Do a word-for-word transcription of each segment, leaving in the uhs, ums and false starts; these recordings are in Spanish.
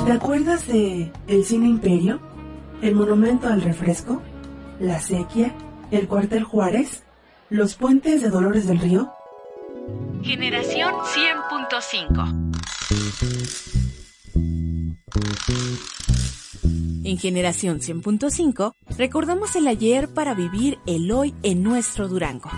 ¿Te acuerdas de el Cine Imperio? ¿El Monumento al Refresco? ¿La Sequía? ¿El Cuartel Juárez? ¿Los puentes de Dolores del Río? Generación cien punto cinco. En Generación cien punto cinco recordamos el ayer para vivir el hoy en nuestro Durango.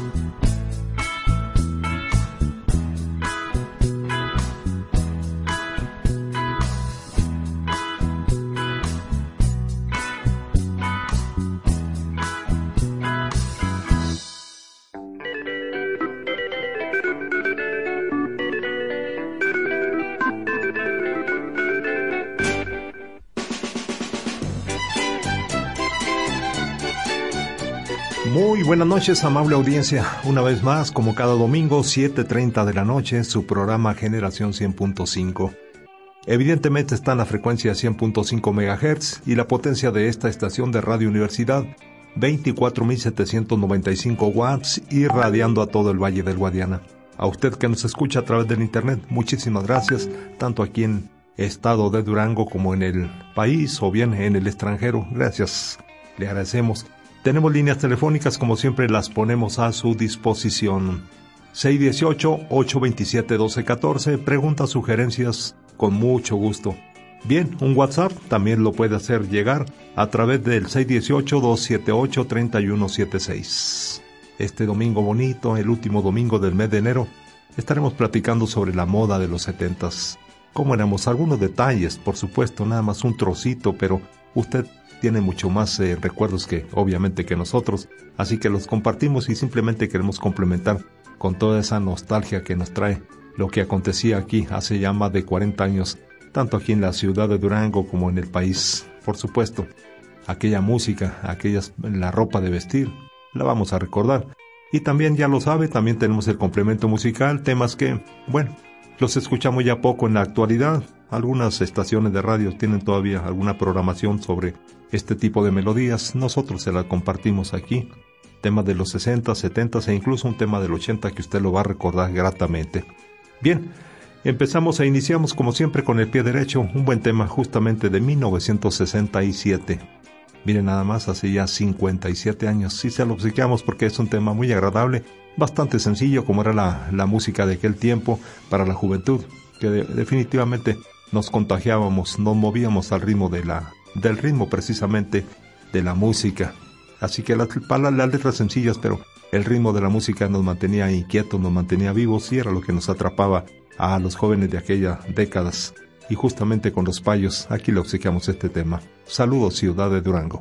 Muy buenas noches, amable audiencia. Una vez más, como cada domingo, siete treinta de la noche, su programa Generación cien punto cinco. Evidentemente está en la frecuencia cien punto cinco megahertz y la potencia de esta estación de Radio Universidad, veinticuatro mil setecientos noventa y cinco watts, irradiando a todo el Valle del Guadiana. A usted que nos escucha a través del internet, muchísimas gracias, tanto aquí en estado de Durango como en el país o bien en el extranjero. Gracias, le agradecemos. Tenemos líneas telefónicas, como siempre las ponemos a su disposición. seis uno ocho, ocho dos siete, uno dos uno cuatro, preguntas, sugerencias, con mucho gusto. Bien, un WhatsApp también lo puede hacer llegar a través del seis uno ocho, dos siete ocho, tres uno siete seis. Este domingo bonito, el último domingo del mes de enero, estaremos platicando sobre la moda de los setentas. Cómo éramos, algunos detalles, por supuesto, nada más un trocito, pero usted tiene mucho más eh, recuerdos que obviamente que nosotros, así que los compartimos y simplemente queremos complementar con toda esa nostalgia que nos trae lo que acontecía aquí hace ya más de cuarenta años, tanto aquí en la ciudad de Durango como en el país. Por supuesto, aquella música, aquellas, la ropa de vestir, la vamos a recordar. Y también, ya lo sabe, también tenemos el complemento musical, temas que, bueno, los escuchamos ya poco en la actualidad. Algunas estaciones de radio tienen todavía alguna programación sobre este tipo de melodías. Nosotros se la compartimos aquí. Temas de los sesenta, setenta e incluso un tema del ochenta que usted lo va a recordar gratamente. Bien, empezamos e iniciamos como siempre con el pie derecho. Un buen tema justamente de mil novecientos sesenta y siete. Miren nada más, hace ya cincuenta y siete años. Sí se lo obsequiamos porque es un tema muy agradable, bastante sencillo como era la, la música de aquel tiempo para la juventud, que de, definitivamente nos contagiábamos, nos movíamos al ritmo de la, del ritmo precisamente de la música. Así que las, para las letras sencillas, pero el ritmo de la música nos mantenía inquietos, nos mantenía vivos y era lo que nos atrapaba a los jóvenes de aquellas décadas. Y justamente con los payos, aquí le obsequiamos este tema. Saludos, ciudad de Durango.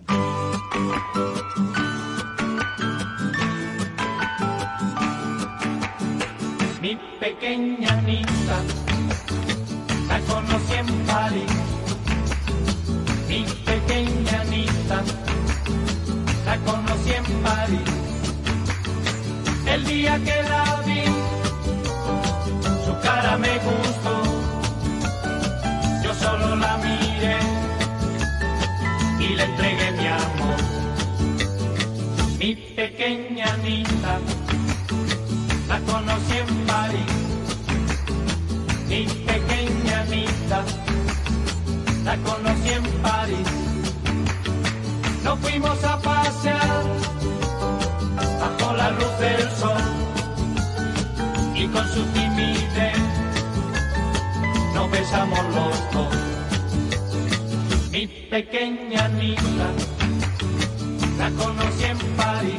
Mi pequeña Anita, la conocí en París. Mi pequeña Anita, la conocí en París. El día que la vi, su cara me gustó. Yo solo la miré y le entregué mi amor. Mi pequeña Anita, la conocí en París. Mi pequeña Anita, la conocí en París. Nos fuimos a pasear bajo la luz del sol y con su timidez nos besamos los dos. Mi pequeña Anita, la conocí en París.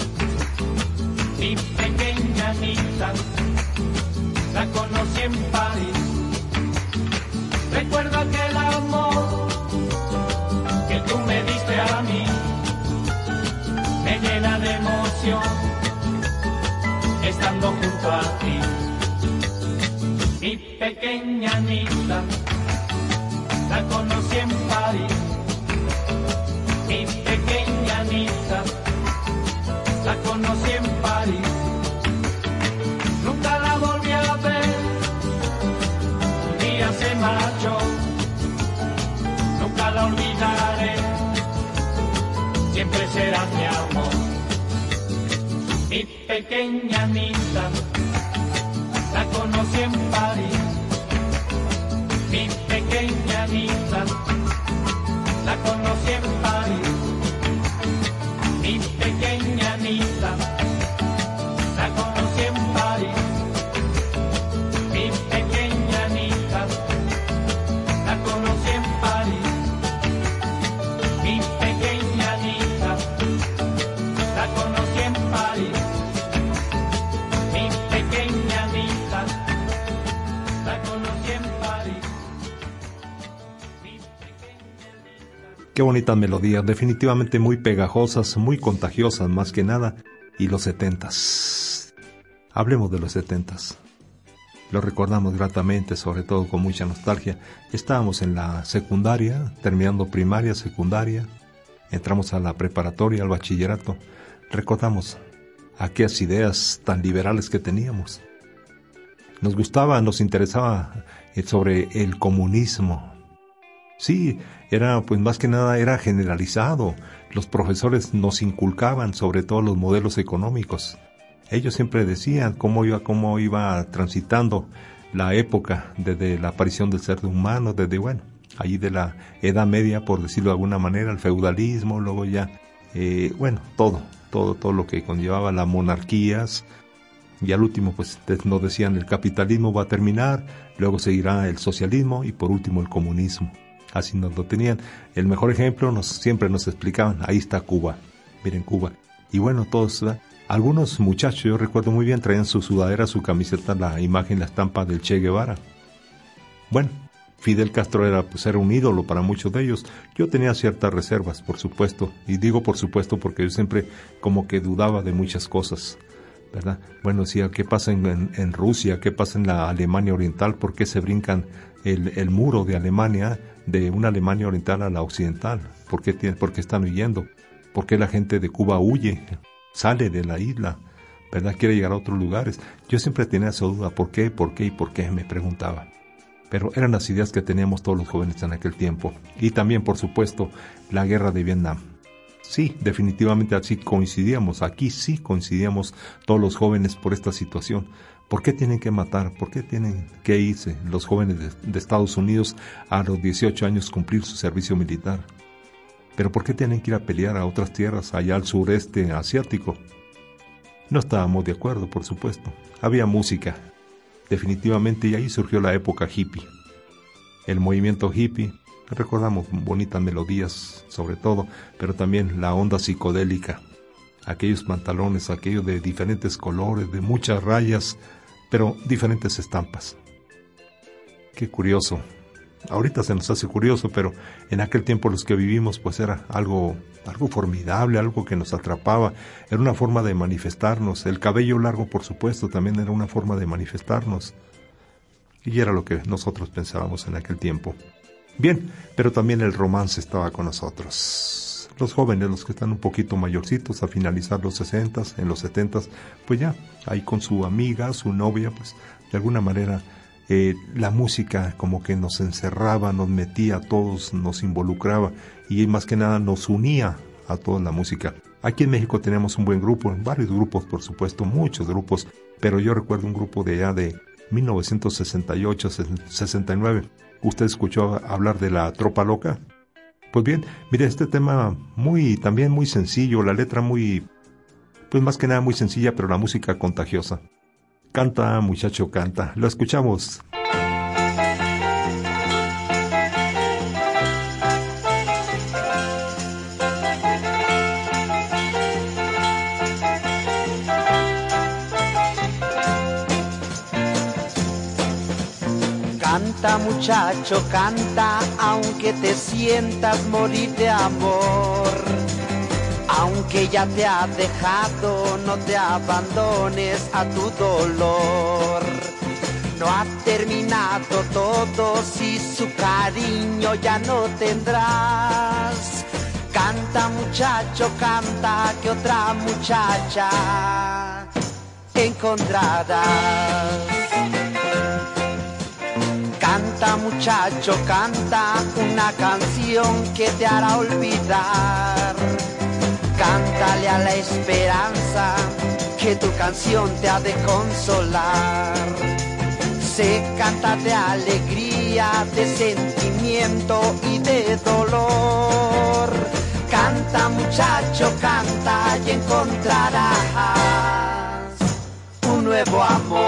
Mi pequeña Anita, la conocí en París. Recuerdo aquel amor que tú me diste a mí, me llena de emoción estando junto a ti. Mi pequeña Anita, la conocí en París. Mi pequeña Anita, la conocí en París. Nunca la volví a ver, un día se marchó. Nunca la olvidaré, siempre será mi amor. Mi pequeña Anita, la conocí en París. Mi pequeña Anita, Qué bonitas melodías, definitivamente muy pegajosas, muy contagiosas más que nada. Y los setentas. Hablemos de los setentas. Lo recordamos gratamente, sobre todo con mucha nostalgia. Estábamos en la secundaria, terminando primaria, secundaria. Entramos a la preparatoria, al bachillerato. Recordamos aquellas ideas tan liberales que teníamos. Nos gustaba, nos interesaba sobre el comunismo. Sí, era, pues más que nada era generalizado. Los profesores nos inculcaban sobre todo los modelos económicos. Ellos siempre decían cómo iba, cómo iba transitando la época desde la aparición del ser humano, desde, bueno, allí de la Edad Media, por decirlo de alguna manera, el feudalismo, luego ya, eh, bueno, todo, todo, todo lo que conllevaba las monarquías. Y al último, pues nos decían el capitalismo va a terminar, luego seguirá el socialismo y por último el comunismo. Así nos lo tenían. El mejor ejemplo nos, siempre nos explicaban, ahí está Cuba, miren Cuba. Y bueno, todos, ¿verdad? Algunos muchachos, yo recuerdo muy bien, traían su sudadera, su camiseta, la imagen, la estampa del Che Guevara. Bueno, Fidel Castro era, pues, era un ídolo para muchos de ellos. Yo tenía ciertas reservas, por supuesto, y digo por supuesto porque yo siempre como que dudaba de muchas cosas, ¿verdad? Bueno, decía, ¿qué pasa en, en, en Rusia? ¿Qué pasa en la Alemania Oriental? ¿Por qué se brincan el, el muro de Alemania, de una Alemania Oriental a la Occidental? ¿Por qué, tiene, por qué están huyendo? ¿Por qué la gente de Cuba huye? Sale de la isla, ¿verdad? Quiere llegar a otros lugares. Yo siempre tenía esa duda, ¿por qué? ¿Por qué? ¿Y por qué? Me preguntaba. Pero eran las ideas que teníamos todos los jóvenes en aquel tiempo. Y también, por supuesto, la guerra de Vietnam. Sí, definitivamente así coincidíamos. Aquí sí coincidíamos todos los jóvenes por esta situación. ¿Por qué tienen que matar? ¿Por qué tienen que irse los jóvenes de, de Estados Unidos a los dieciocho años cumplir su servicio militar? ¿Pero por qué tienen que ir a pelear a otras tierras, allá al sureste asiático? No estábamos de acuerdo, por supuesto. Había música, definitivamente, y ahí surgió la época hippie. El movimiento hippie, recordamos bonitas melodías sobre todo, pero también la onda psicodélica. Aquellos pantalones, aquellos de diferentes colores, de muchas rayas, pero diferentes estampas. Qué curioso. Ahorita se nos hace curioso, pero en aquel tiempo los que vivimos, pues era algo, algo formidable, algo que nos atrapaba. Era una forma de manifestarnos. El cabello largo, por supuesto, también era una forma de manifestarnos. Y era lo que nosotros pensábamos en aquel tiempo. Bien, pero también el romance estaba con nosotros. Los jóvenes, los que están un poquito mayorcitos, a finalizar los sesentas, en los setentas, pues ya, ahí con su amiga, su novia, pues de alguna manera eh, la música como que nos encerraba, nos metía a todos, nos involucraba y más que nada nos unía a toda la música. Aquí en México tenemos un buen grupo, varios grupos por supuesto, muchos grupos, pero yo recuerdo un grupo de allá de mil novecientos sesenta y ocho, sesenta y nueve. ¿Usted escuchó hablar de la Tropa Loca? Pues bien, mire, este tema muy, también muy sencillo, la letra muy, pues más que nada muy sencilla, pero la música contagiosa. Canta, muchacho, canta. Lo escuchamos. Canta, muchacho, canta, aunque te sientas morir de amor. Aunque ya te ha dejado, no te abandones a tu dolor. No ha terminado todo si su cariño ya no tendrás. Canta, muchacho, canta, que otra muchacha encontrarás. Canta, muchacho, canta una canción que te hará olvidar. Cántale a la esperanza que tu canción te ha de consolar. Se canta de alegría, de sentimiento y de dolor. Canta, muchacho, canta y encontrarás un nuevo amor.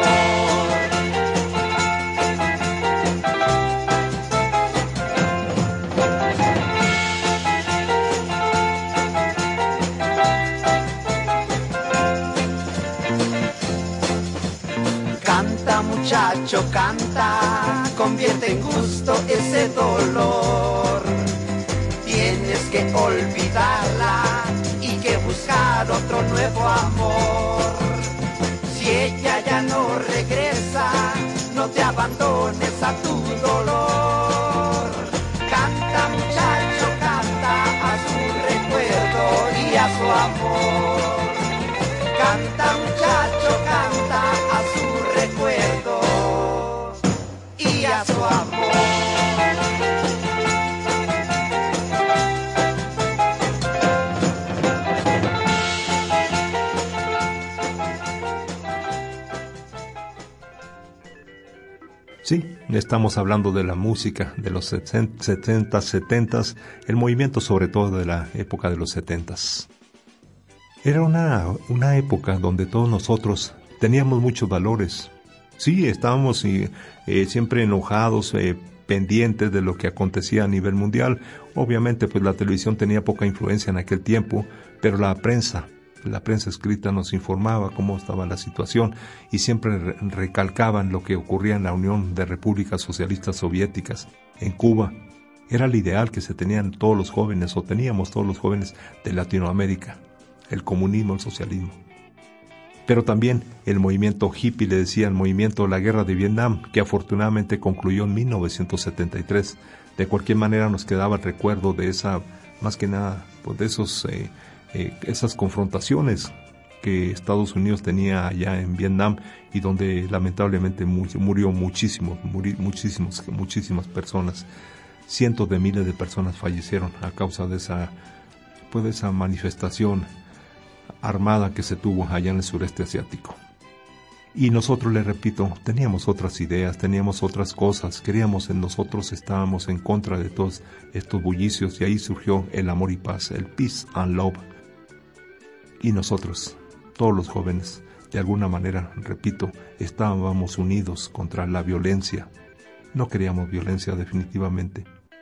Muchacho, canta, convierte en gusto ese dolor. Tienes olvidarla y que buscar otro nuevo amor. Si ella ya no regresa, no te abandones a tu dolor. Canta muchacho, canta a su recuerdo y a su amor. Canta muchacho, canta a su recuerdo y a su amor. Sí, estamos hablando de la música de los setenta, setenta, el movimiento sobre todo de la época de los setenta. Era una, una época donde todos nosotros teníamos muchos valores. Sí, estábamos eh, eh, siempre enojados, eh, pendientes de lo que acontecía a nivel mundial. Obviamente, pues la televisión tenía poca influencia en aquel tiempo, pero la prensa, la prensa escrita nos informaba cómo estaba la situación y siempre re- recalcaban lo que ocurría en la Unión de Repúblicas Socialistas Soviéticas, en Cuba. Era el ideal que se tenían todos los jóvenes, o teníamos todos los jóvenes de Latinoamérica, el comunismo, el socialismo. Pero también el movimiento hippie, le decía, el movimiento de la guerra de Vietnam, que afortunadamente concluyó en mil novecientos setenta y tres. De cualquier manera nos quedaba el recuerdo de esa, más que nada, pues de esos... Eh, Eh, esas confrontaciones que Estados Unidos tenía allá en Vietnam y donde lamentablemente mu- murió muchísimo, muri, muchísimos, muchísimas personas. Cientos de miles de personas fallecieron a causa de esa, pues de esa manifestación armada que se tuvo allá en el sureste asiático. Y nosotros, le repito, teníamos otras ideas, teníamos otras cosas, queríamos en nosotros, estábamos en contra de todos estos bullicios y ahí surgió el amor y paz, el peace and love. Y nosotros, todos los jóvenes, de alguna manera, repito, estábamos unidos contra la violencia. No queríamos violencia definitivamente.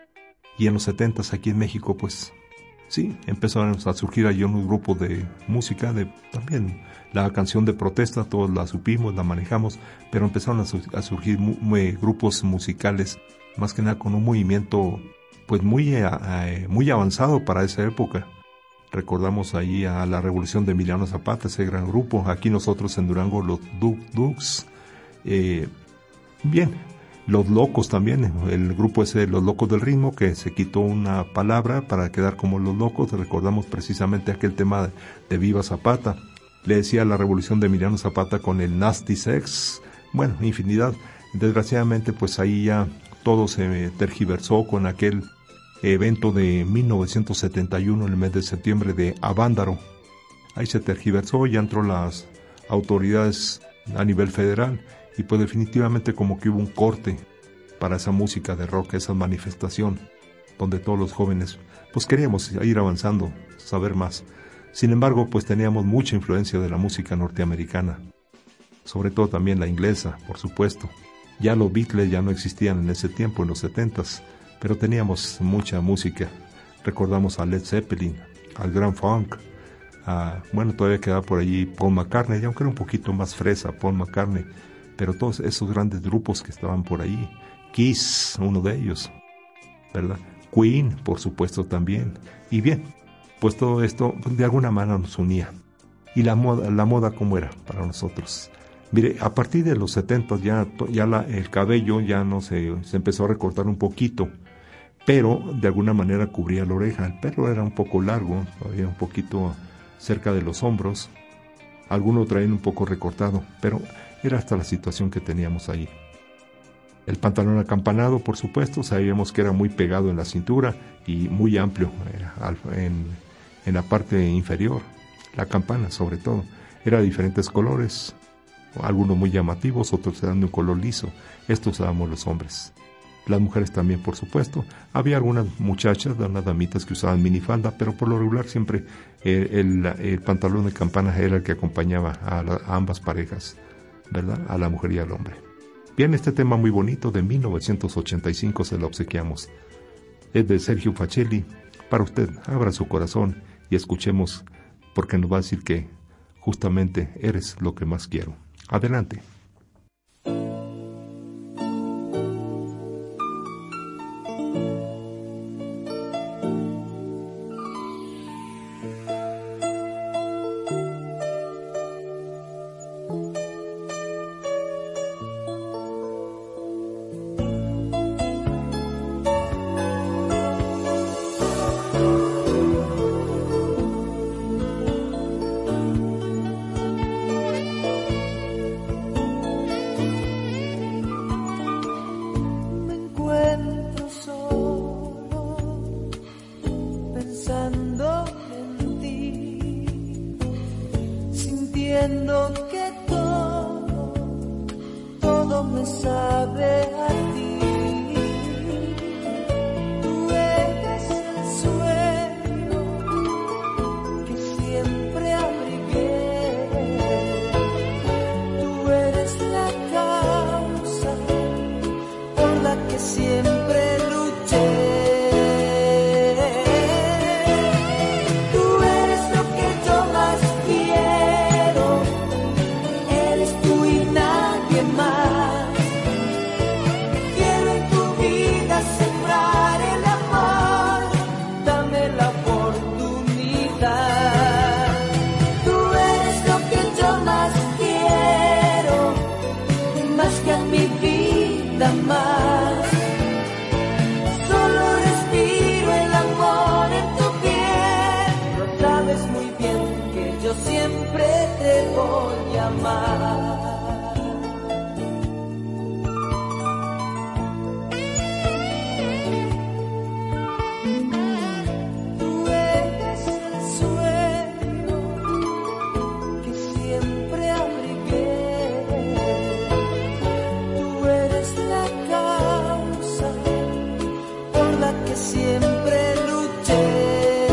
Y en los setentas aquí en México, pues, sí, empezaron a surgir allí unos grupos de música, de también la canción de protesta, todos la supimos, la manejamos, pero empezaron a, su- a surgir mu- muy, grupos musicales, más que nada con un movimiento, pues, muy, a, a, muy avanzado para esa época. Recordamos ahí a la Revolución de Emiliano Zapata, ese gran grupo. Aquí nosotros en Durango, los Duk Duks. Eh, bien, los Locos también, el grupo ese de los Locos del Ritmo, que se quitó una palabra para quedar como los Locos. Recordamos precisamente aquel tema de, de Viva Zapata. Le decía la Revolución de Emiliano Zapata con el Nasty Sex. Bueno, infinidad. Desgraciadamente, pues ahí ya todo se tergiversó con aquel evento de mil novecientos setenta y uno, en el mes de septiembre, de Avándaro. Ahí se tergiversó, ya entró las autoridades a nivel federal y pues definitivamente como que hubo un corte para esa música de rock, esa manifestación donde todos los jóvenes pues queríamos ir avanzando, saber más. Sin embargo, pues teníamos mucha influencia de la música norteamericana, sobre todo también la inglesa, por supuesto. Ya los Beatles ya no existían en ese tiempo, en los setentas, pero teníamos mucha música. Recordamos a Led Zeppelin, al Grand Funk, a, bueno, todavía quedaba por allí Paul McCartney, y aunque era un poquito más fresa Paul McCartney, pero todos esos grandes grupos que estaban por ahí, Kiss, uno de ellos, ¿verdad? Queen, por supuesto, también. Y bien, pues todo esto de alguna manera nos unía. Y la moda, la moda ¿cómo era para nosotros? Mire, a partir de los setenta ya, ya la, el cabello ya no se, se empezó a recortar un poquito, pero de alguna manera cubría la oreja. El pelo era un poco largo, todavía un poquito cerca de los hombros. Algunos traían un poco recortado, pero era hasta la situación que teníamos ahí. El pantalón acampanado, por supuesto, sabíamos que era muy pegado en la cintura y muy amplio en, en la parte inferior. La campana, sobre todo, era de diferentes colores, algunos muy llamativos, otros eran de un color liso. Esto usábamos los hombres. Las mujeres también, por supuesto. Había algunas muchachas, unas damitas que usaban minifalda, pero por lo regular siempre el, el, el pantalón de campana era el que acompañaba a, la, a ambas parejas, ¿verdad? A la mujer y al hombre. Bien, este tema muy bonito de mil novecientos ochenta y cinco se lo obsequiamos. Es de Sergio Facelli. Para usted, abra su corazón y escuchemos, porque nos va a decir que justamente eres lo que más quiero. Adelante. entiendo que todo, todo me sabe a ti. Tú eres el sueño que siempre abrigué. Tú eres la causa por la que siempre luché. Siempre te voy a amar. Tú eres el sueño que siempre abrigué. Tú eres la causa por la que siempre luché.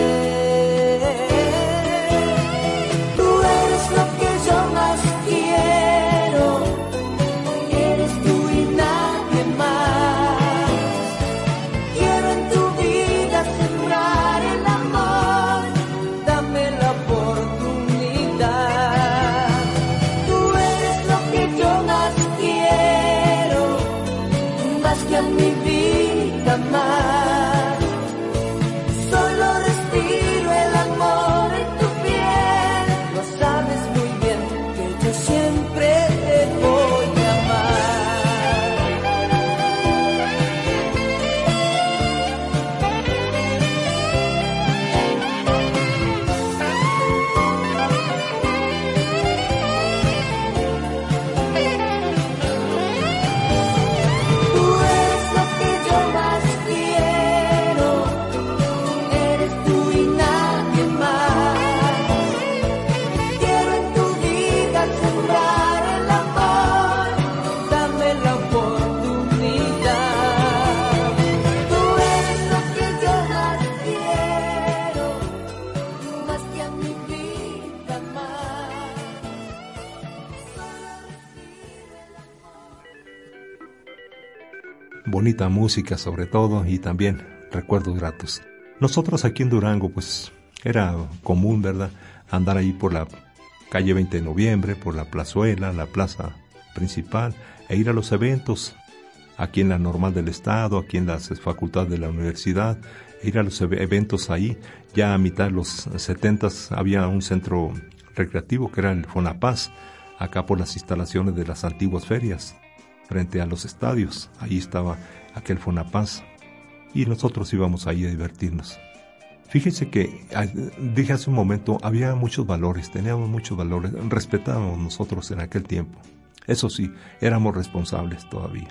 Bonita música sobre todo y también recuerdos gratos. Nosotros aquí en Durango pues era común, ¿verdad?, andar ahí por la calle veinte de noviembre, por la plazuela, la plaza principal, e ir a los eventos aquí en la Normal del Estado, aquí en las facultades de la universidad, e ir a los eventos ahí. Ya a mitad de los setentas había un centro recreativo que era el Fonapaz, acá por las instalaciones de las antiguas ferias, frente a los estadios. Ahí estaba aquel Fonapaz y nosotros íbamos ahí a divertirnos. Fíjense que, dije hace un momento, había muchos valores, teníamos muchos valores, respetábamos nosotros en aquel tiempo. Eso sí, éramos responsables todavía.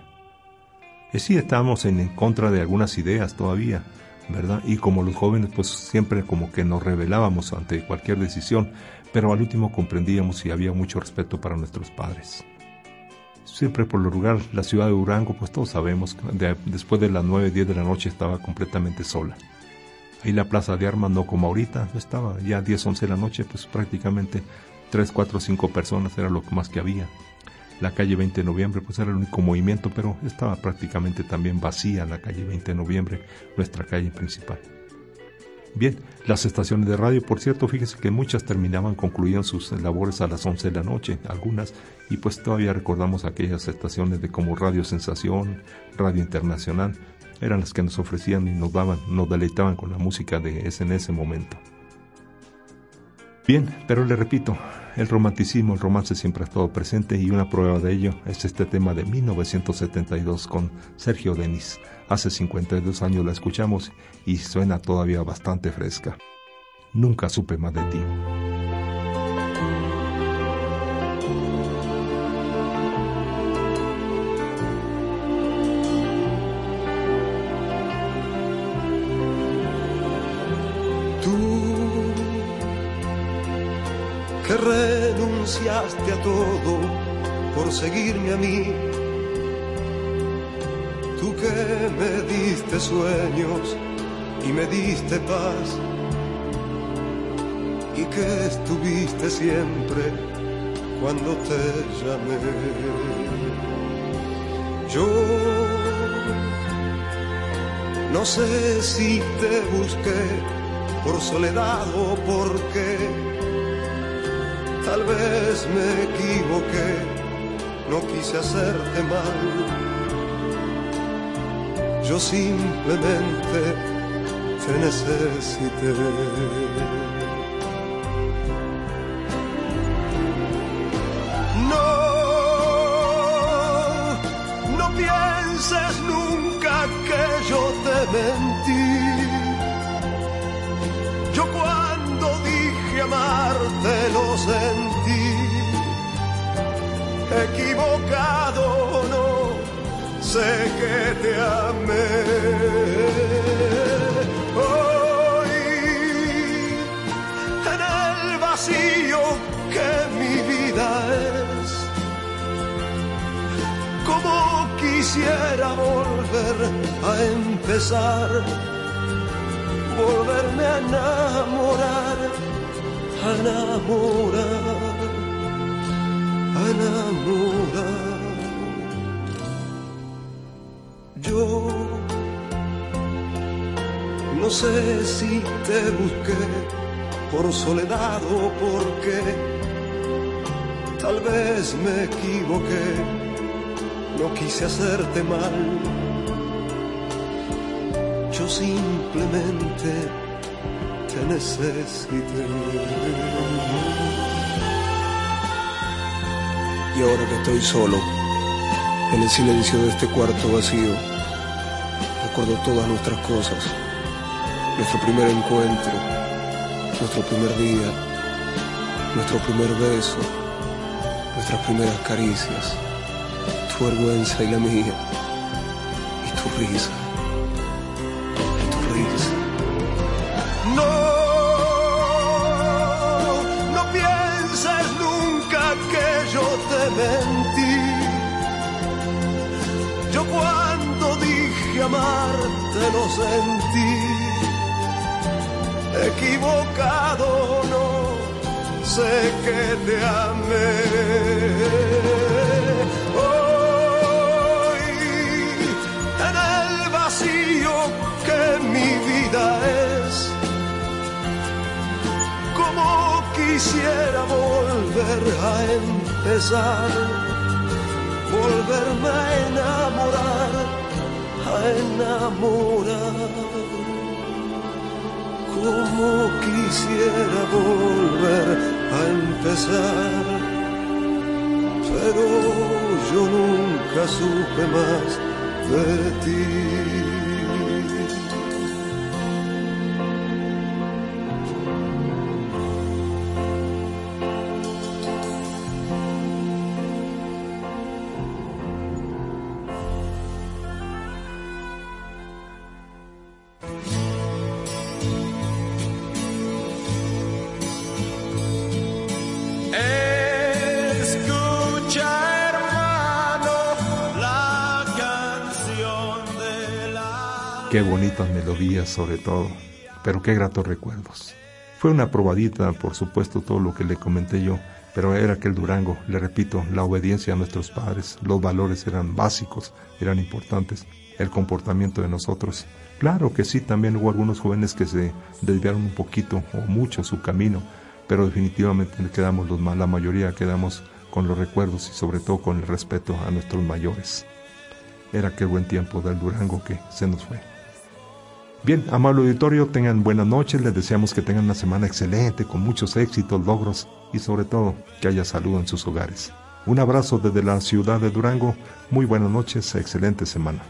Y sí, estábamos en, en contra de algunas ideas todavía, ¿verdad? Y como los jóvenes, pues siempre como que nos rebelábamos ante cualquier decisión, pero al último comprendíamos y había mucho respeto para nuestros padres. Siempre por lo lugar, la ciudad de Durango, pues todos sabemos, de, después de las nueve, diez de la noche estaba completamente sola. Ahí la plaza de armas, no como ahorita, estaba ya diez, once de la noche, pues prácticamente tres, cuatro, cinco personas era lo más que había. La calle veinte de noviembre, pues era el único movimiento, pero estaba prácticamente también vacía la calle veinte de noviembre, nuestra calle principal. Bien, las estaciones de radio, por cierto, fíjese que muchas terminaban, concluían sus labores a las once de la noche, algunas, y pues todavía recordamos aquellas estaciones de como Radio Sensación, Radio Internacional, eran las que nos ofrecían y nos daban, nos deleitaban con la música de ese en ese momento. Bien, pero le repito, el romanticismo, el romance siempre ha estado presente y una prueba de ello es este tema de mil novecientos setenta y dos con Sergio Denis. Hace cincuenta y dos años la escuchamos y suena todavía bastante fresca. Nunca supe más de ti. Que renunció renunciaste a todo por seguirme a mí. Tú que me diste sueños y me diste paz, y que estuviste siempre cuando te llamé. Yo no sé si te busqué por soledad o porque tal vez me equivoqué, no quise hacerte mal. Yo simplemente te necesité. No, no pienses nunca que yo te mentí. Yo cuando dije amarte lo sentí. Equivocado no, sé que te amé. Hoy, en el vacío que mi vida es, como quisiera volver a empezar, volverme a enamorar, a enamorar, a enamorar. Yo no sé si te busqué por soledad o porque tal vez me equivoqué, no quise hacerte mal. Yo simplemente te necesité. Y ahora que estoy solo, en el silencio de este cuarto vacío, recuerdo todas nuestras cosas. Nuestro primer encuentro, nuestro primer día, nuestro primer beso, nuestras primeras caricias, tu vergüenza y la mía, y tu risa, y tu risa. No, no pienses nunca que yo te mentí. Yo cuando dije amarte lo sentí. Equivocado no, sé que te amé. Hoy, en el vacío que mi vida es, como quisiera volver a empezar, volverme a enamorar, a enamorar. Como quisiera volver a empezar, pero yo nunca supe más de ti. Qué bonitas melodías sobre todo, pero qué gratos recuerdos. Fue una probadita, por supuesto, todo lo que le comenté yo, pero era aquel Durango, le repito, la obediencia a nuestros padres, los valores eran básicos, eran importantes, el comportamiento de nosotros. Claro que sí, también hubo algunos jóvenes que se desviaron un poquito o mucho su camino, pero definitivamente quedamos los, la mayoría quedamos con los recuerdos y sobre todo con el respeto a nuestros mayores. Era aquel buen tiempo del Durango que se nos fue. Bien, amable auditorio, tengan buenas noches, les deseamos que tengan una semana excelente, con muchos éxitos, logros y sobre todo que haya salud en sus hogares. Un abrazo desde la ciudad de Durango, muy buenas noches, excelente semana.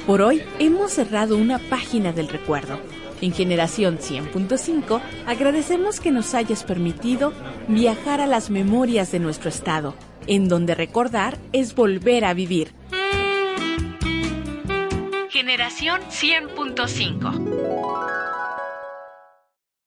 Por hoy hemos cerrado una página del recuerdo. En Generación cien punto cinco agradecemos que nos hayas permitido viajar a las memorias de nuestro estado, en donde recordar es volver a vivir. Generación cien punto cinco.